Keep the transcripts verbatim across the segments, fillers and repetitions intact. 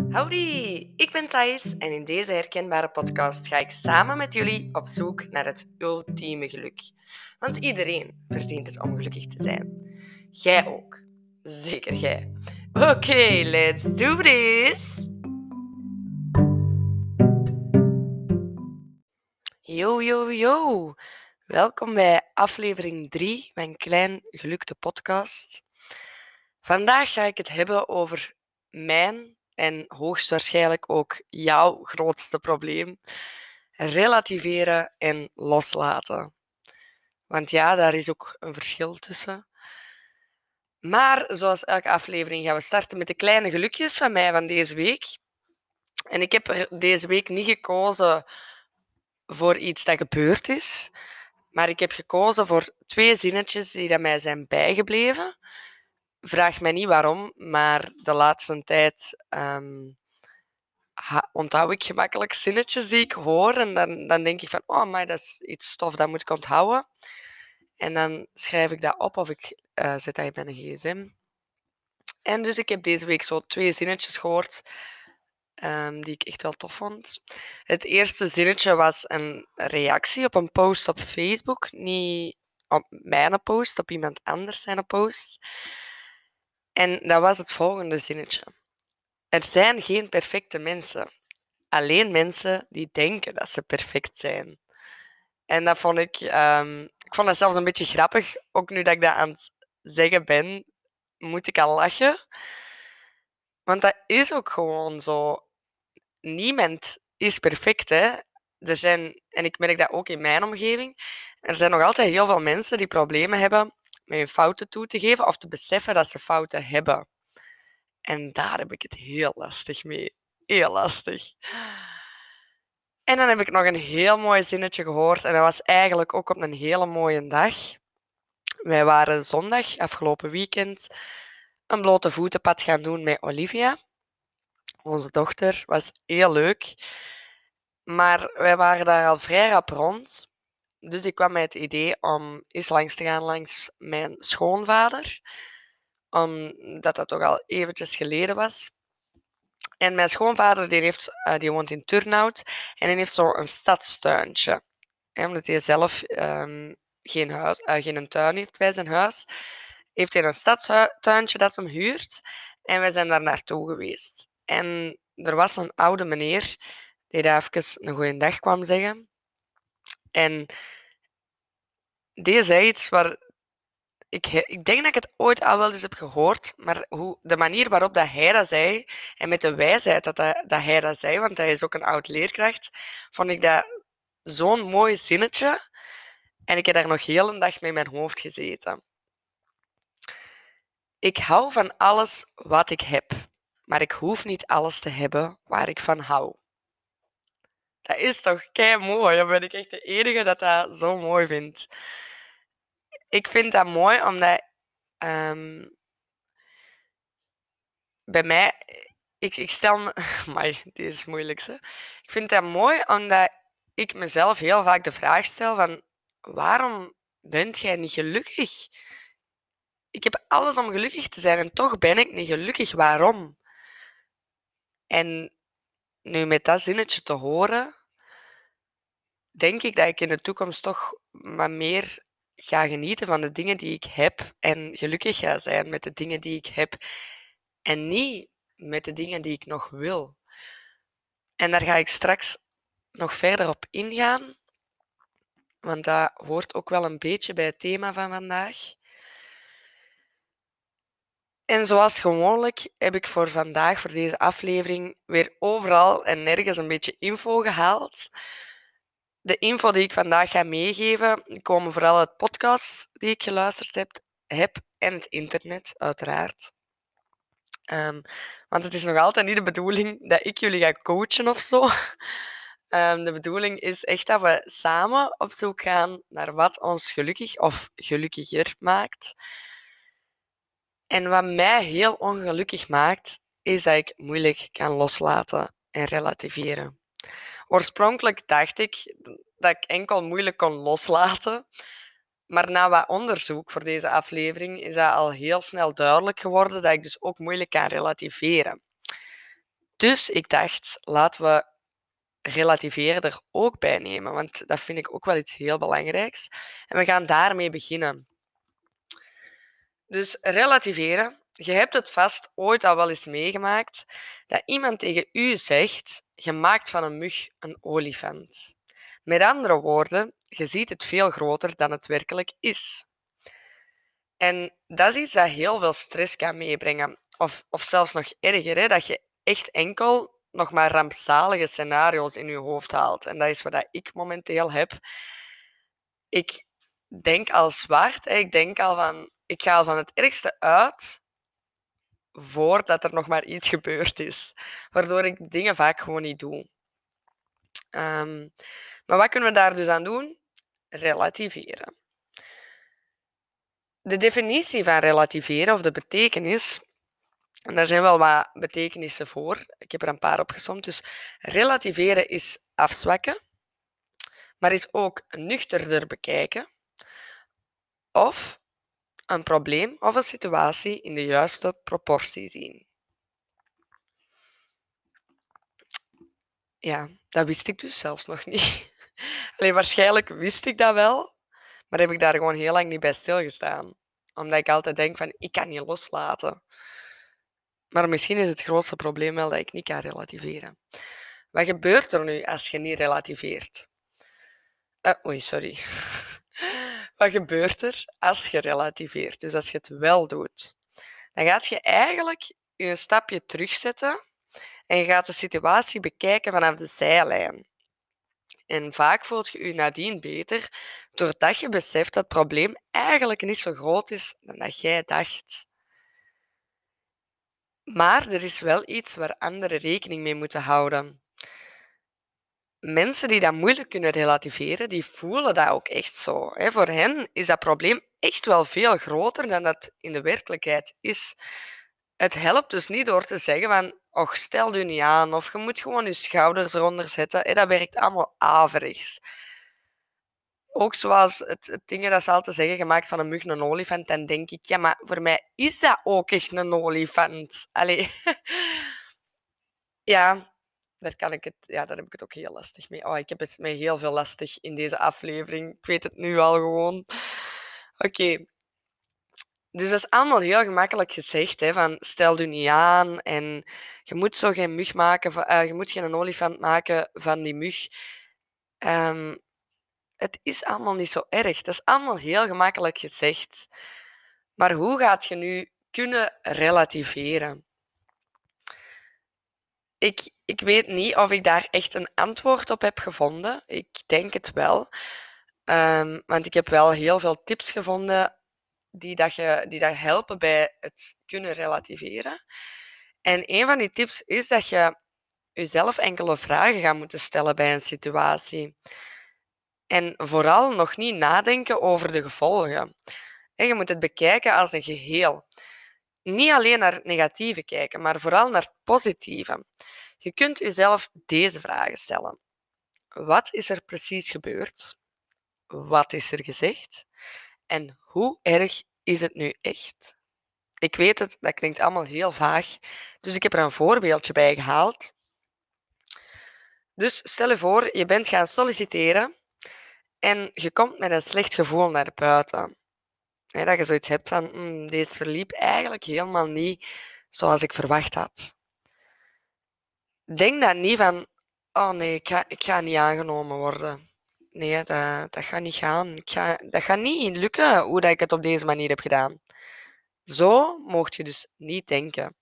Howdy, ik ben Thais en in deze herkenbare podcast ga ik samen met jullie op zoek naar het ultieme geluk. Want iedereen verdient het om gelukkig te zijn. Jij ook. Zeker jij. Oké, okay, let's do this! Yo, yo, yo! Welkom bij aflevering drie, mijn Klein Geluk de podcast. Vandaag ga ik het hebben over mijn en hoogstwaarschijnlijk ook jouw grootste probleem: relativeren en loslaten. Want ja, daar is ook een verschil tussen. Maar zoals elke aflevering gaan we starten met de kleine gelukjes van mij van deze week. En ik heb er deze week niet gekozen voor iets dat gebeurd is, maar ik heb gekozen voor twee zinnetjes die mij zijn bijgebleven. Vraag mij niet waarom, maar de laatste tijd um, onthoud ik gemakkelijk zinnetjes die ik hoor. En dan, dan denk ik van, oh, maar dat is iets stof, dat moet ik onthouden. En dan schrijf ik dat op of ik uh, zet dat in mijn gsm. En dus ik heb deze week zo twee zinnetjes gehoord um, die ik echt wel tof vond. Het eerste zinnetje was een reactie op een post op Facebook. Niet op mijn post, op iemand anders zijn post. En dat was het volgende zinnetje. Er zijn geen perfecte mensen. Alleen mensen die denken dat ze perfect zijn. En dat vond ik... Um, ik vond dat zelfs een beetje grappig. Ook nu dat ik dat aan het zeggen ben, moet ik al lachen. Want dat is ook gewoon zo. Niemand is perfect, hè. Er zijn, en ik merk dat ook in mijn omgeving, er zijn nog altijd heel veel mensen die problemen hebben met hun fouten toe te geven of te beseffen dat ze fouten hebben. En daar heb ik het heel lastig mee. Heel lastig. En dan heb ik nog een heel mooi zinnetje gehoord. En dat was eigenlijk ook op een hele mooie dag. Wij waren zondag, afgelopen weekend, een blote voetenpad gaan doen met Olivia. Onze dochter. Was heel leuk. Maar wij waren daar al vrij rap rond. Dus ik kwam met het idee om eens langs te gaan langs mijn schoonvader. Omdat dat toch al eventjes geleden was. En mijn schoonvader die heeft, uh, die woont in Turnhout en die heeft zo'n stadstuintje. En omdat hij zelf um, geen, huis, uh, geen tuin heeft bij zijn huis, heeft hij een stadstuintje dat hem huurt. En wij zijn daar naartoe geweest. En er was een oude meneer die daar even een goeie dag kwam zeggen. En die zei iets waar... Ik, ik denk dat ik het ooit al wel eens heb gehoord, maar hoe, de manier waarop dat hij dat zei en met de wijsheid dat, dat, dat hij dat zei, want hij is ook een oud leerkracht, vond ik dat zo'n mooi zinnetje. En ik heb daar nog heel een dag mee in mijn hoofd gezeten. Ik hou van alles wat ik heb, maar ik hoef niet alles te hebben waar ik van hou. Dat is toch kei mooi. Dan ben ik echt de enige dat dat zo mooi vindt. Ik vind dat mooi omdat um, bij mij... Ik, ik stel me... Amai, dit is het moeilijkste. Ik vind dat mooi omdat ik mezelf heel vaak de vraag stel van... Waarom bent jij niet gelukkig? Ik heb alles om gelukkig te zijn en toch ben ik niet gelukkig. Waarom? En nu met dat zinnetje te horen, denk ik dat ik in de toekomst toch wat meer ga genieten van de dingen die ik heb en gelukkig ga zijn met de dingen die ik heb en niet met de dingen die ik nog wil. En daar ga ik straks nog verder op ingaan, want dat hoort ook wel een beetje bij het thema van vandaag. En zoals gewoonlijk heb ik voor vandaag, voor deze aflevering, weer overal en nergens een beetje info gehaald. De info die ik vandaag ga meegeven, komen vooral uit podcasts die ik geluisterd heb, heb en het internet, uiteraard. Um, want het is nog altijd niet de bedoeling dat ik jullie ga coachen of zo. Um, de bedoeling is echt dat we samen op zoek gaan naar wat ons gelukkig of gelukkiger maakt. En wat mij heel ongelukkig maakt, is dat ik moeilijk kan loslaten en relativeren. Oorspronkelijk dacht ik dat ik enkel moeilijk kon loslaten, maar na wat onderzoek voor deze aflevering is dat al heel snel duidelijk geworden dat ik dus ook moeilijk kan relativeren. Dus ik dacht, laten we relativeren er ook bij nemen, want dat vind ik ook wel iets heel belangrijks. En we gaan daarmee beginnen. Dus relativeren. Je hebt het vast ooit al wel eens meegemaakt dat iemand tegen u zegt, je maakt van een mug een olifant. Met andere woorden, je ziet het veel groter dan het werkelijk is. En dat is iets dat heel veel stress kan meebrengen. Of, of zelfs nog erger, hè, dat je echt enkel nog maar rampzalige scenario's in je hoofd haalt. En dat is wat ik momenteel heb. Ik denk al zwart. Hè. Ik denk al van, ik ga al van het ergste uit voordat er nog maar iets gebeurd is. Waardoor ik dingen vaak gewoon niet doe. Um, maar wat kunnen we daar dus aan doen? Relativeren. De definitie van relativeren, of de betekenis, en daar zijn wel wat betekenissen voor. Ik heb er een paar opgesomd. Dus relativeren is afzwakken, maar is ook nuchterder bekijken of een probleem of een situatie in de juiste proportie zien. Ja, dat wist ik dus zelfs nog niet. Allee, waarschijnlijk wist ik dat wel, maar heb ik daar gewoon heel lang niet bij stilgestaan. Omdat ik altijd denk van, ik kan niet loslaten. Maar misschien is het grootste probleem wel dat ik niet kan relativeren. Wat gebeurt er nu als je niet relativeert? Uh, oei, sorry. Wat gebeurt er als je relativeert? Dus als je het wel doet, dan gaat je eigenlijk je een stapje terugzetten en je gaat de situatie bekijken vanaf de zijlijn. En vaak voelt je je nadien beter doordat je beseft dat het probleem eigenlijk niet zo groot is dan dat jij dacht. Maar er is wel iets waar anderen rekening mee moeten houden. Mensen die dat moeilijk kunnen relativeren, die voelen dat ook echt zo. Voor hen is dat probleem echt wel veel groter dan dat in de werkelijkheid is. Het helpt dus niet door te zeggen van, och, stel je niet aan, of je moet gewoon je schouders eronder zetten. Dat werkt allemaal averechts. Ook zoals het, het dingen dat ze altijd zeggen, gemaakt van een mug een olifant, dan denk ik, ja, maar voor mij is dat ook echt een olifant. Allee. Ja, daar, kan ik het, ja, daar heb ik het ook heel lastig mee. Oh, ik heb het met heel veel lastig in deze aflevering. Ik weet het nu al gewoon. Oké. Okay. Dus dat is allemaal heel gemakkelijk gezegd, hè, van stel je niet aan en je moet zo geen mug maken, van, uh, je moet geen olifant maken van die mug. Um, het is allemaal niet zo erg. Dat is allemaal heel gemakkelijk gezegd. Maar hoe gaat je nu kunnen relativeren? Ik, ik weet niet of ik daar echt een antwoord op heb gevonden. Ik denk het wel. Um, want ik heb wel heel veel tips gevonden die, dat je, die dat helpen bij het kunnen relativeren. En een van die tips is dat je jezelf enkele vragen gaat moeten stellen bij een situatie. En vooral nog niet nadenken over de gevolgen. En je moet het bekijken als een geheel. Niet alleen naar het negatieve kijken, maar vooral naar het positieve. Je kunt jezelf deze vragen stellen. Wat is er precies gebeurd? Wat is er gezegd? En hoe erg is het nu echt? Ik weet het, dat klinkt allemaal heel vaag, dus ik heb er een voorbeeldje bij gehaald. Dus stel je voor, je bent gaan solliciteren en je komt met een slecht gevoel naar buiten. En dat je zoiets hebt van, mm, deze verliep eigenlijk helemaal niet zoals ik verwacht had. Denk dan niet van, oh nee, ik ga, ik ga niet aangenomen worden. Nee, dat, dat gaat niet gaan. Ik ga, dat gaat niet lukken hoe dat ik het op deze manier heb gedaan. Zo mocht je dus niet denken.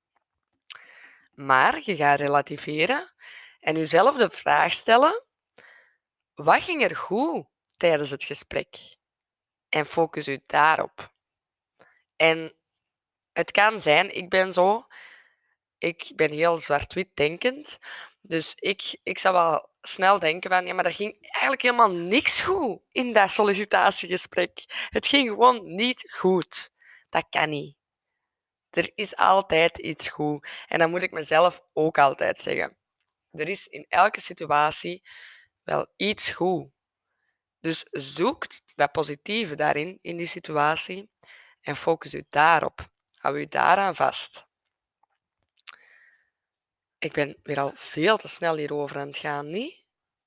Maar je gaat relativeren en jezelf de vraag stellen, wat ging er goed tijdens het gesprek? En focus je daarop. En het kan zijn, ik ben zo, ik ben heel zwart-wit denkend, dus ik, ik zou wel snel denken van, ja, maar er ging eigenlijk helemaal niks goed in dat sollicitatiegesprek. Het ging gewoon niet goed. Dat kan niet. Er is altijd iets goed. En dat moet ik mezelf ook altijd zeggen. Er is in elke situatie wel iets goed. Dus zoek het positieve daarin, in die situatie, en focus je daarop. Hou je daaraan vast. Ik ben weer al veel te snel hierover aan het gaan, niet?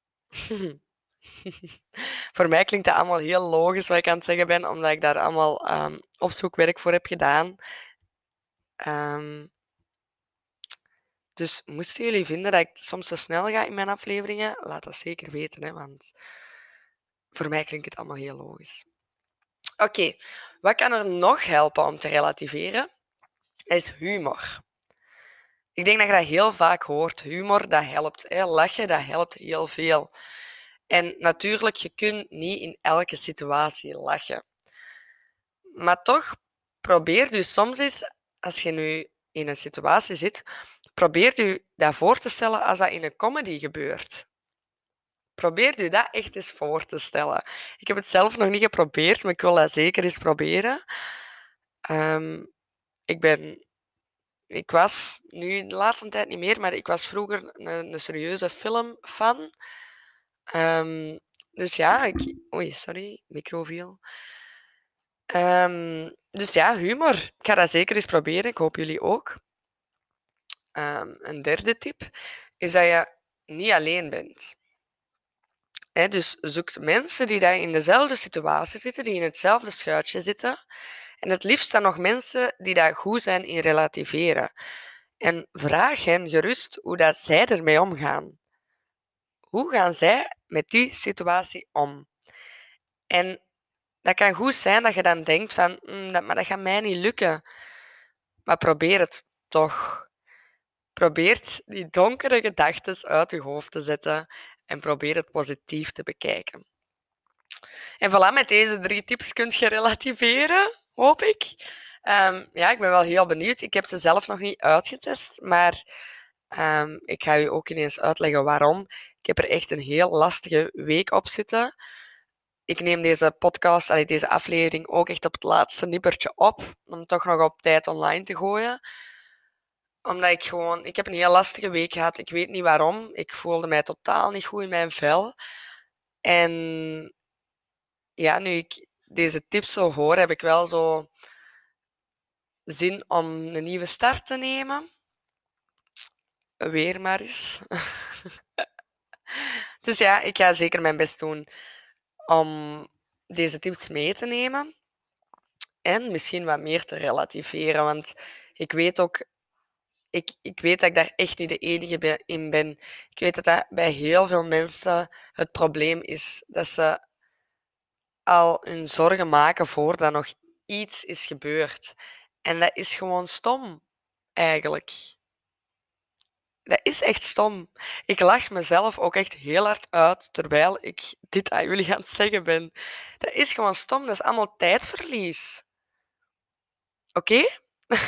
Voor mij klinkt dat allemaal heel logisch wat ik aan het zeggen ben, omdat ik daar allemaal um, opzoekwerk voor heb gedaan. Um, dus moesten jullie vinden dat ik soms te snel ga in mijn afleveringen, laat dat zeker weten, hè, want voor mij klinkt het allemaal heel logisch. Oké, okay, wat kan er nog helpen om te relativeren? Dat is humor. Ik denk dat je dat heel vaak hoort. Humor, dat helpt. Hè. Lachen, dat helpt heel veel. En natuurlijk, je kunt niet in elke situatie lachen. Maar toch, probeer dus soms eens, als je nu in een situatie zit, probeer je dat voor te stellen als dat in een comedy gebeurt. Probeer je dat echt eens voor te stellen. Ik heb het zelf nog niet geprobeerd, maar ik wil dat zeker eens proberen. Um, ik ben... Ik was nu de laatste tijd niet meer, maar ik was vroeger een, een serieuze filmfan. Um, dus ja, ik... Oei, sorry, micro viel. Um, dus ja, humor. Ik ga dat zeker eens proberen. Ik hoop jullie ook. Um, een derde tip is dat je niet alleen bent. He, dus zoek mensen die daar in dezelfde situatie zitten, die in hetzelfde schuitje zitten. En het liefst dan nog mensen die daar goed zijn in relativeren. En vraag hen gerust hoe dat zij ermee omgaan. Hoe gaan zij met die situatie om? En dat kan goed zijn dat je dan denkt van, mm, dat, maar dat gaat mij niet lukken. Maar probeer het toch. Probeer die donkere gedachten uit je hoofd te zetten en probeer het positief te bekijken. En voilà, met deze drie tips kun je relativeren, hoop ik. Um, ja, ik ben wel heel benieuwd. Ik heb ze zelf nog niet uitgetest, maar um, ik ga u ook ineens uitleggen waarom. Ik heb er echt een heel lastige week op zitten. Ik neem deze podcast, allee, deze aflevering ook echt op het laatste nippertje op, om toch nog op tijd online te gooien. Omdat ik gewoon... Ik heb een heel lastige week gehad. Ik weet niet waarom. Ik voelde mij totaal niet goed in mijn vel. En ja, nu ik deze tips zo hoor, heb ik wel zo zin om een nieuwe start te nemen. Weer maar eens. Dus ja, ik ga zeker mijn best doen om deze tips mee te nemen. En misschien wat meer te relativeren. Want ik weet ook... Ik, ik weet dat ik daar echt niet de enige in ben. Ik weet dat dat bij heel veel mensen het probleem is. Dat ze al hun zorgen maken voordat nog iets is gebeurd. En dat is gewoon stom, eigenlijk. Dat is echt stom. Ik lach mezelf ook echt heel hard uit terwijl ik dit aan jullie aan het zeggen ben. Dat is gewoon stom. Dat is allemaal tijdverlies. Oké? Okay?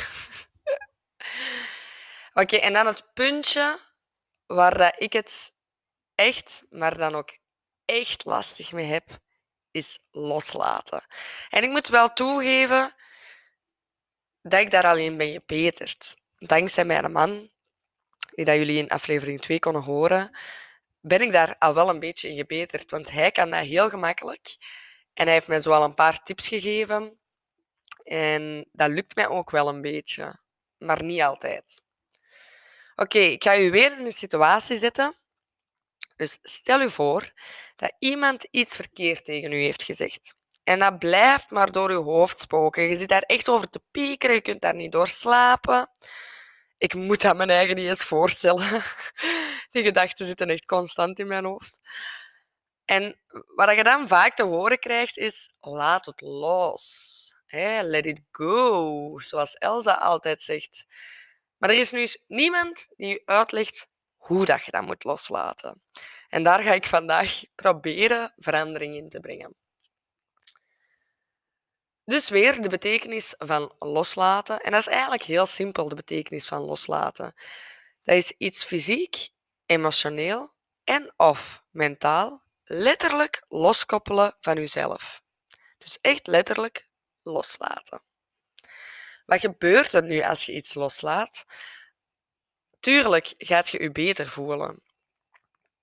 Oké, okay, en dan het puntje waar dat ik het echt, maar dan ook echt lastig mee heb, is loslaten. En ik moet wel toegeven dat ik daar alleen ben gebeterd. Dankzij mijn man, die dat jullie in aflevering twee konden horen, ben ik daar al wel een beetje in gebeterd. Want hij kan dat heel gemakkelijk. En hij heeft mij zo al een paar tips gegeven. En dat lukt mij ook wel een beetje. Maar niet altijd. Oké, okay, ik ga u weer in een situatie zetten. Dus stel u voor dat iemand iets verkeerd tegen u heeft gezegd. En dat blijft maar door je hoofd spoken. Je zit daar echt over te piekeren, je kunt daar niet door slapen. Ik moet dat mijn eigen niet eens voorstellen. Die gedachten zitten echt constant in mijn hoofd. En wat je dan vaak te horen krijgt is, laat het los. Hey, let it go, zoals Elsa altijd zegt. Maar er is nu eens niemand die je uitlegt hoe dat je dat moet loslaten. En daar ga ik vandaag proberen verandering in te brengen. Dus weer de betekenis van loslaten. En dat is eigenlijk heel simpel, de betekenis van loslaten. Dat is iets fysiek, emotioneel en of mentaal letterlijk loskoppelen van jezelf. Dus echt letterlijk loslaten. Wat gebeurt er nu als je iets loslaat? Tuurlijk gaat je je beter voelen.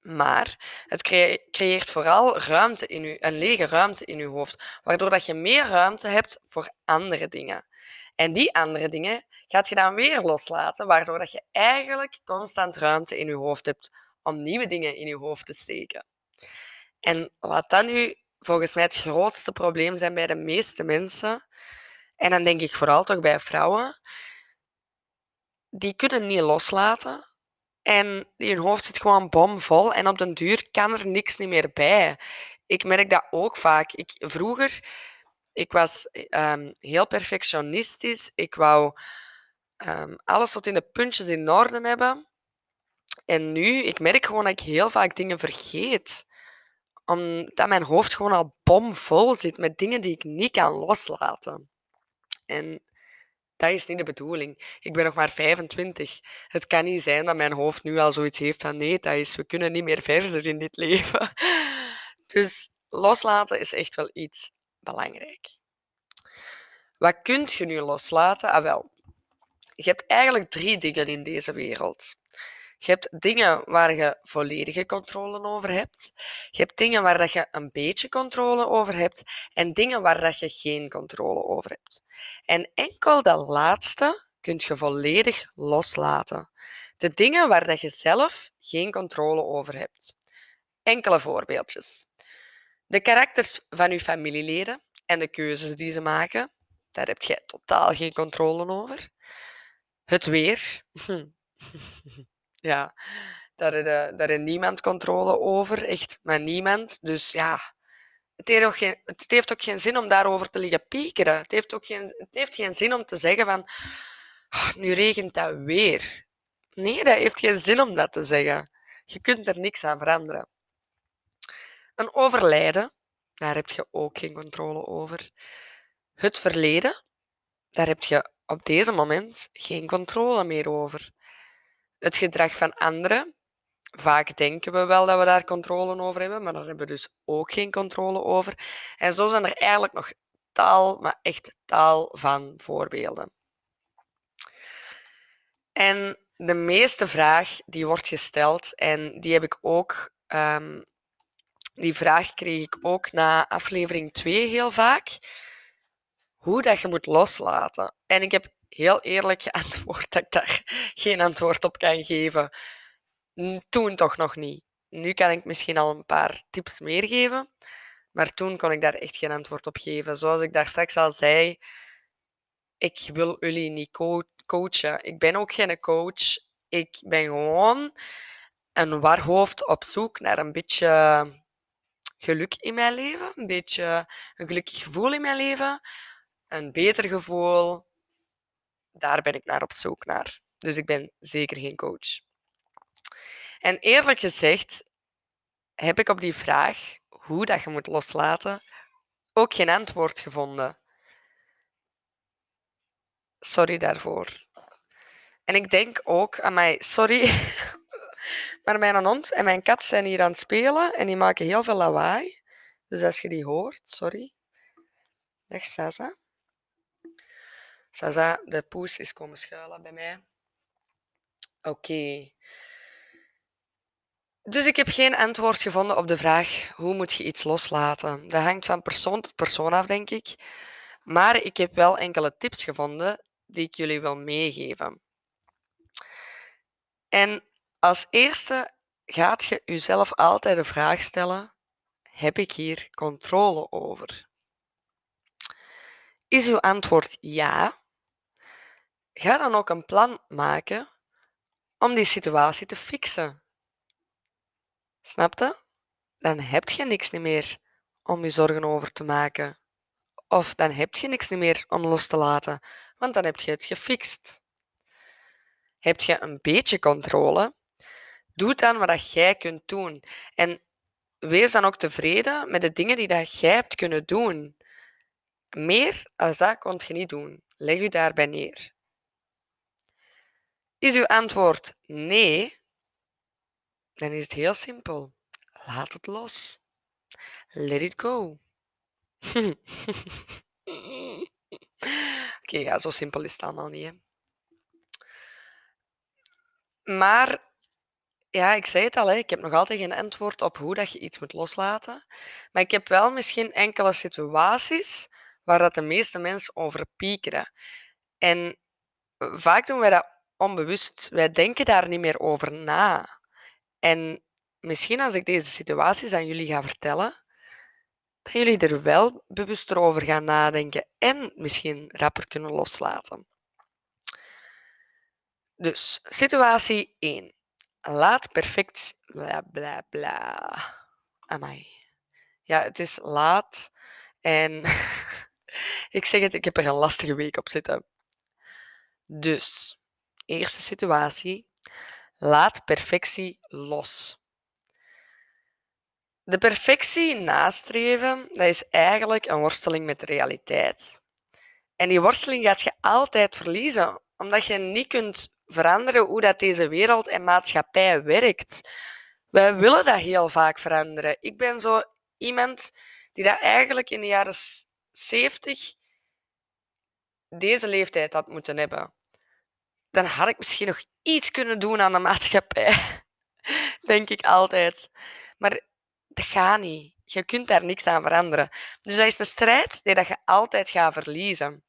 Maar het crea- creëert vooral ruimte in je, een lege ruimte in je hoofd, waardoor dat je meer ruimte hebt voor andere dingen. En die andere dingen gaat je dan weer loslaten, waardoor dat je eigenlijk constant ruimte in je hoofd hebt om nieuwe dingen in je hoofd te steken. En wat dan nu volgens mij het grootste probleem zijn bij de meeste mensen, en dan denk ik vooral toch bij vrouwen, die kunnen niet loslaten en hun hoofd zit gewoon bomvol en op den duur kan er niks niet meer bij. Ik merk dat ook vaak. Ik, vroeger, ik was ehm, heel perfectionistisch. Ik wou ehm, alles tot in de puntjes in orde hebben. En nu, ik merk gewoon dat ik heel vaak dingen vergeet. Omdat mijn hoofd gewoon al bomvol zit met dingen die ik niet kan loslaten. En dat is niet de bedoeling. Ik ben nog maar vijfentwintig. Het kan niet zijn dat mijn hoofd nu al zoiets heeft van nee, dat is, we kunnen niet meer verder in dit leven. Dus loslaten is echt wel iets belangrijk. Wat kun je nu loslaten? Ah, wel. Je hebt eigenlijk drie dingen in deze wereld. Je hebt dingen waar je volledige controle over hebt. Je hebt dingen waar dat je een beetje controle over hebt. En dingen waar dat je geen controle over hebt. En enkel dat laatste kun je volledig loslaten. De dingen waar dat je zelf geen controle over hebt. Enkele voorbeeldjes. De karakters van je familieleden en de keuzes die ze maken, daar heb je totaal geen controle over. Het weer. Ja, daar heeft, daar heeft niemand controle over, echt maar niemand. Dus ja, het heeft, ook geen, het heeft ook geen zin om daarover te liggen piekeren. Het heeft ook geen, het heeft geen zin om te zeggen van, "Ah, nu regent dat weer." Nee, dat heeft geen zin om dat te zeggen. Je kunt er niks aan veranderen. Een overlijden, daar heb je ook geen controle over. Het verleden, daar heb je op deze moment geen controle meer over. Het gedrag van anderen, vaak denken we wel dat we daar controle over hebben, maar daar hebben we dus ook geen controle over. En zo zijn er eigenlijk nog tal, maar echt tal van voorbeelden. En de meeste vraag die wordt gesteld, en die heb ik ook, um, die vraag kreeg ik ook na aflevering twee heel vaak, hoe dat je moet loslaten. En ik heb heel eerlijk geantwoord dat ik daar geen antwoord op kan geven. Toen toch nog niet. Nu kan ik misschien al een paar tips meer geven, maar toen kon ik daar echt geen antwoord op geven. Zoals ik daar straks al zei, ik wil jullie niet co coachen. Ik ben ook geen coach. Ik ben gewoon een warhoofd op zoek naar een beetje geluk in mijn leven, een beetje een gelukkig gevoel in mijn leven, een beter gevoel. Daar ben ik naar op zoek naar. Dus ik ben zeker geen coach. En eerlijk gezegd heb ik op die vraag, hoe dat je moet loslaten, ook geen antwoord gevonden. Sorry daarvoor. En ik denk ook aan mij, sorry, maar mijn hond en mijn kat zijn hier aan het spelen en die maken heel veel lawaai. Dus als je die hoort, sorry. Dag Sasa. Sasa, de poes is komen schuilen bij mij. Oké. Okay. Dus ik heb geen antwoord gevonden op de vraag, hoe moet je iets loslaten? Dat hangt van persoon tot persoon af, denk ik. Maar ik heb wel enkele tips gevonden die ik jullie wil meegeven. En als eerste gaat je jezelf altijd de vraag stellen, heb ik hier controle over? Is uw antwoord ja? Ga dan ook een plan maken om die situatie te fixen. Snap je? Dan heb je niks meer om je zorgen over te maken. Of dan heb je niks meer om los te laten, want dan heb je het gefixt. Heb je een beetje controle? Doe dan wat jij kunt doen. En wees dan ook tevreden met de dingen die dat jij hebt kunnen doen. Meer als dat kon je niet doen. Leg je daarbij neer. Is uw antwoord nee? Dan is het heel simpel. Laat het los. Let it go. Oké, okay, ja, zo simpel is het allemaal niet. Hè? Maar Ja, ik zei het al, hè, ik heb nog altijd geen antwoord op hoe dat je iets moet loslaten. Maar ik heb wel misschien enkele situaties waar dat de meeste mensen over piekeren. En vaak doen wij dat onbewust. Wij denken daar niet meer over na. En misschien als ik deze situaties aan jullie ga vertellen, dat jullie er wel bewuster over gaan nadenken en misschien rapper kunnen loslaten. Dus, situatie één. Laat perfect... Bla, bla, bla. Amai. Ja, het is laat en ik zeg het, ik heb er een lastige week op zitten. Dus, eerste situatie. Laat perfectie los. De perfectie nastreven, dat is eigenlijk een worsteling met de realiteit. En die worsteling gaat je altijd verliezen, omdat je niet kunt veranderen hoe dat deze wereld en maatschappij werkt. Wij willen dat heel vaak veranderen. Ik ben zo iemand die dat eigenlijk in de jaren zeventig deze leeftijd had moeten hebben. Dan had ik misschien nog iets kunnen doen aan de maatschappij. Denk ik altijd. Maar dat gaat niet. Je kunt daar niks aan veranderen. Dus dat is een strijd die dat je altijd gaat verliezen.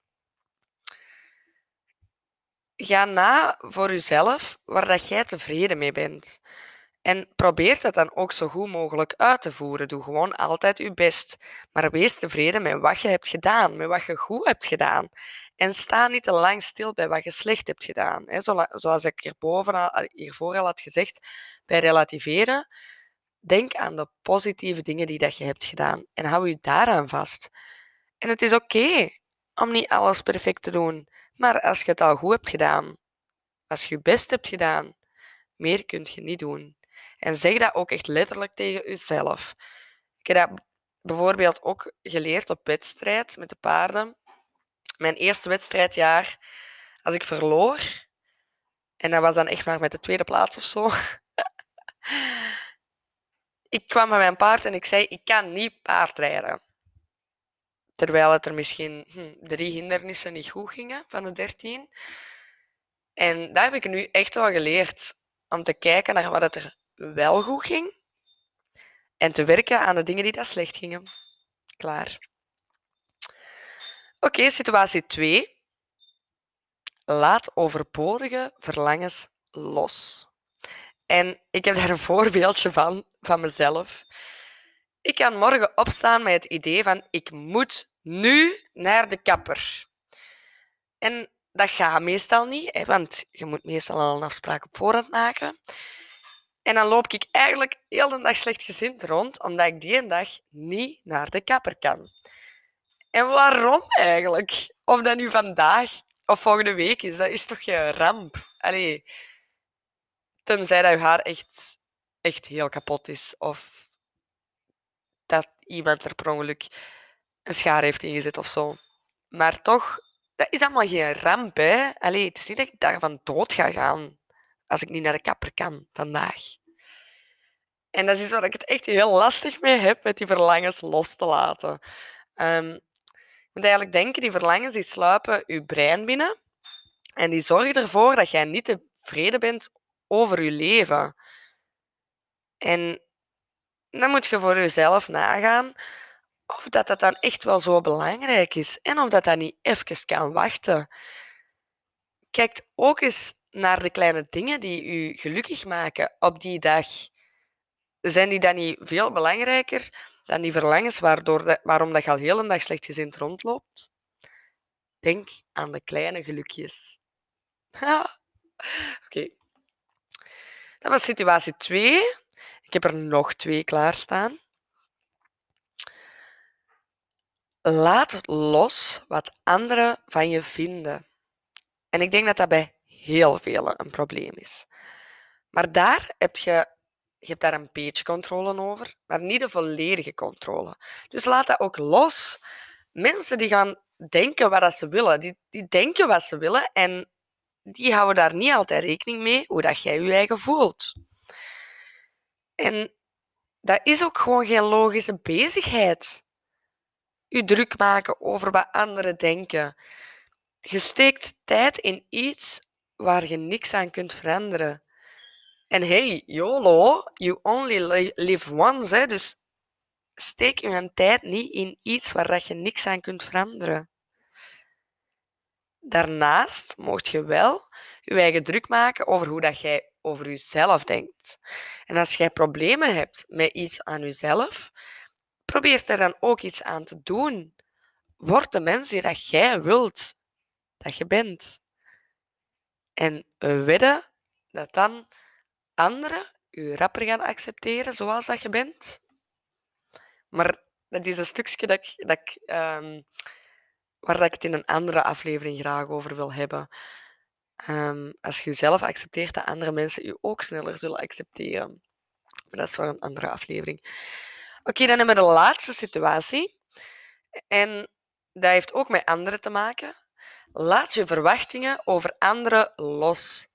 Ga na voor jezelf waar dat jij tevreden mee bent. En probeer dat dan ook zo goed mogelijk uit te voeren. Doe gewoon altijd je best. Maar wees tevreden met wat je hebt gedaan, met wat je goed hebt gedaan. En sta niet te lang stil bij wat je slecht hebt gedaan. Zoals ik hierboven al, hiervoor al had gezegd, bij relativeren, denk aan de positieve dingen die dat je hebt gedaan en hou je daaraan vast. En het is oké om niet alles perfect te doen, maar als je het al goed hebt gedaan, als je je best hebt gedaan, meer kun je niet doen. En zeg dat ook echt letterlijk tegen jezelf. Ik heb dat bijvoorbeeld ook geleerd op wedstrijd met de paarden. Mijn eerste wedstrijdjaar, als ik verloor, en dat was dan echt maar met de tweede plaats of zo, ik kwam bij mijn paard en ik zei, ik kan niet paardrijden. Terwijl het er misschien hm, drie hindernissen niet goed gingen van de dertien. En dat heb ik nu echt wel geleerd. Om te kijken naar wat het er wel goed ging. En te werken aan de dingen die dat slecht gingen. Klaar. Oké, okay, situatie twee. Laat overbodige verlangens los. En ik heb daar een voorbeeldje van, van mezelf. Ik kan morgen opstaan met het idee van ik moet nu naar de kapper. En dat gaat meestal niet, hè, want je moet meestal al een afspraak op voorhand maken. En dan loop ik eigenlijk heel de dag slechtgezind rond, omdat ik die dag niet naar de kapper kan. En waarom eigenlijk? Of dat nu vandaag of volgende week is, dat is toch geen ramp? Allee, tenzij dat je haar echt, echt heel kapot is of dat iemand er per ongeluk een schaar heeft ingezet of zo. Maar toch, dat is allemaal geen ramp, hè. Allee, het is niet dat ik daarvan dood ga gaan als ik niet naar de kapper kan vandaag. En dat is waar ik het echt heel lastig mee heb, met die verlangens los te laten. Um, je moet eigenlijk denken, die verlangens die sluipen je brein binnen en die zorgen ervoor dat jij niet tevreden bent over je leven. En dan moet je voor jezelf nagaan of dat, dat dan echt wel zo belangrijk is en of dat, dat niet even kan wachten. Kijk ook eens naar de kleine dingen die u gelukkig maken op die dag. Zijn die dan niet veel belangrijker dan die verlangens waardoor de, waarom dat je al heel een dag slechtgezind rondloopt? Denk aan de kleine gelukjes. Oké. Okay. Dat was situatie twee. Ik heb er nog twee klaarstaan. Laat los wat anderen van je vinden. En ik denk dat dat bij heel velen een probleem is. Maar daar heb je, je hebt daar een beetje controle over, maar niet de volledige controle. Dus laat dat ook los. Mensen die gaan denken wat ze willen, die, die denken wat ze willen en die houden daar niet altijd rekening mee hoe dat jij je eigen voelt. En dat is ook gewoon geen logische bezigheid. Je druk maken over wat anderen denken. Je steekt tijd in iets waar je niks aan kunt veranderen. En hey, YOLO, you only li- live once, hè, dus steek je tijd niet in iets waar dat je niks aan kunt veranderen. Daarnaast mocht je wel je eigen druk maken over hoe dat jij over jezelf denkt. En als jij problemen hebt met iets aan jezelf, probeer er dan ook iets aan te doen. Word de mens die dat jij wilt dat je bent. En we wedden dat dan anderen je rapper gaan accepteren zoals dat je bent. Maar dat is een stukje dat ik, dat ik, um, waar dat ik het in een andere aflevering graag over wil hebben. Um, als je jezelf accepteert, dat andere mensen je ook sneller zullen accepteren. Maar dat is voor een andere aflevering. Oké, okay, dan hebben we de laatste situatie. En dat heeft ook met anderen te maken. Laat je verwachtingen over anderen los.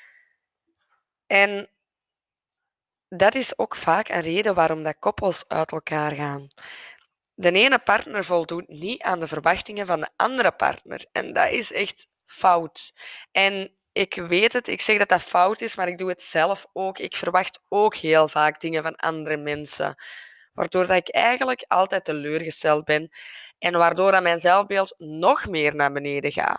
En dat is ook vaak een reden waarom dat koppels uit elkaar gaan. De ene partner voldoet niet aan de verwachtingen van de andere partner. En dat is echt fout. En ik weet het, ik zeg dat dat fout is, maar ik doe het zelf ook. Ik verwacht ook heel vaak dingen van andere mensen. Waardoor dat ik eigenlijk altijd teleurgesteld ben. En waardoor dat mijn zelfbeeld nog meer naar beneden gaat.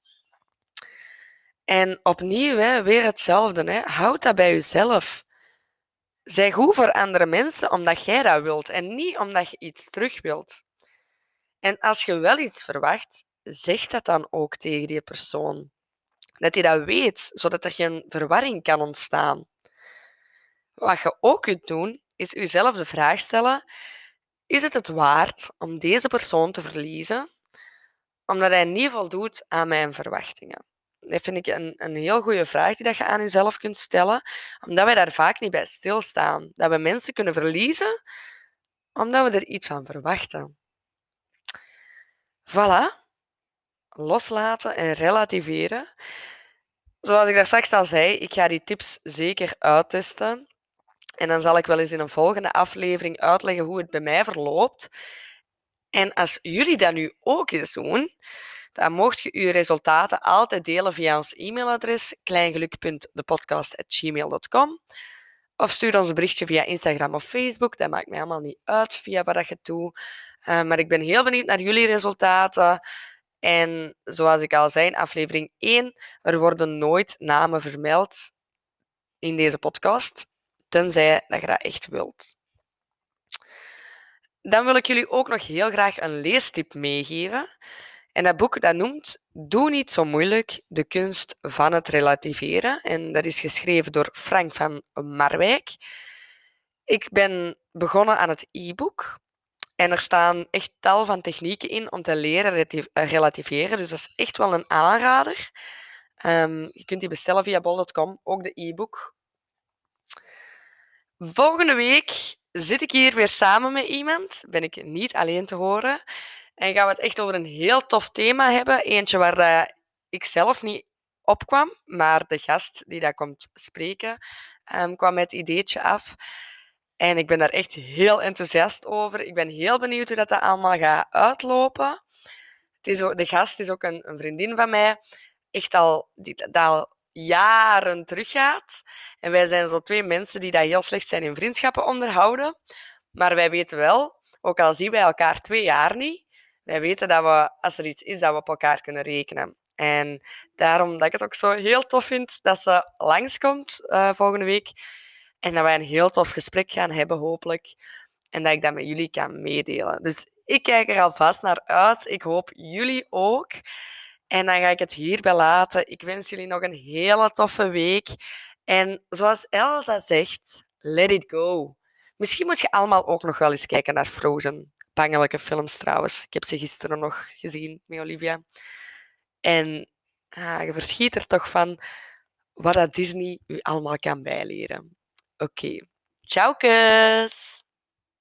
En opnieuw, hè, weer hetzelfde. Hè. Houd dat bij jezelf. Zij goed voor andere mensen omdat jij dat wilt en niet omdat je iets terug wilt. En als je wel iets verwacht, zeg dat dan ook tegen die persoon. Dat hij dat weet, zodat er geen verwarring kan ontstaan. Wat je ook kunt doen, is jezelf de vraag stellen: is het het waard om deze persoon te verliezen, omdat hij niet voldoet aan mijn verwachtingen? Dat vind ik een, een heel goede vraag die je aan jezelf kunt stellen, omdat wij daar vaak niet bij stilstaan. Dat we mensen kunnen verliezen, omdat we er iets van verwachten. Voilà. Loslaten en relativeren. Zoals ik daar straks al zei, ik ga die tips zeker uittesten. En dan zal ik wel eens in een volgende aflevering uitleggen hoe het bij mij verloopt. En als jullie dat nu ook eens doen, dan mocht je je resultaten altijd delen via ons e-mailadres kleingeluk punt depodcast at gmail dot com. Of stuur ons een berichtje via Instagram of Facebook. Dat maakt mij allemaal niet uit via wat je het doet. Uh, maar ik ben heel benieuwd naar jullie resultaten. En zoals ik al zei in aflevering één, er worden nooit namen vermeld in deze podcast, tenzij dat je dat echt wilt. Dan wil ik jullie ook nog heel graag een leestip meegeven. En dat boek dat noemt Doe niet zo moeilijk, de kunst van het relativeren. En dat is geschreven door Frank van Marwijk. Ik ben begonnen aan het e-book. En er staan echt tal van technieken in om te leren relativeren. Dus dat is echt wel een aanrader. Um, je kunt die bestellen via bol punt com, ook de e-book. Volgende week zit ik hier weer samen met iemand. Ben ik niet alleen te horen. En gaan we het echt over een heel tof thema hebben. Eentje waar uh, ik zelf niet opkwam, maar de gast die daar komt spreken, um, kwam met het ideetje af. En ik ben daar echt heel enthousiast over. Ik ben heel benieuwd hoe dat, dat allemaal gaat uitlopen. Het is ook, de gast is ook een, een vriendin van mij, echt al, die dat al jaren teruggaat. En wij zijn zo twee mensen die dat heel slecht zijn in vriendschappen onderhouden. Maar wij weten wel, ook al zien wij elkaar twee jaar niet, wij weten dat we, als er iets is, dat we op elkaar kunnen rekenen. En daarom dat ik het ook zo heel tof vind dat ze langskomt uh, volgende week. En dat wij een heel tof gesprek gaan hebben, hopelijk. En dat ik dat met jullie kan meedelen. Dus ik kijk er alvast naar uit. Ik hoop jullie ook. En dan ga ik het hierbij laten. Ik wens jullie nog een hele toffe week. En zoals Elsa zegt, let it go. Misschien moet je allemaal ook nog wel eens kijken naar Frozen. Bangelijke films trouwens. Ik heb ze gisteren nog gezien met Olivia. En ah, je verschiet er toch van wat dat Disney u allemaal kan bijleren. Oké. Okay. Ciao, kus!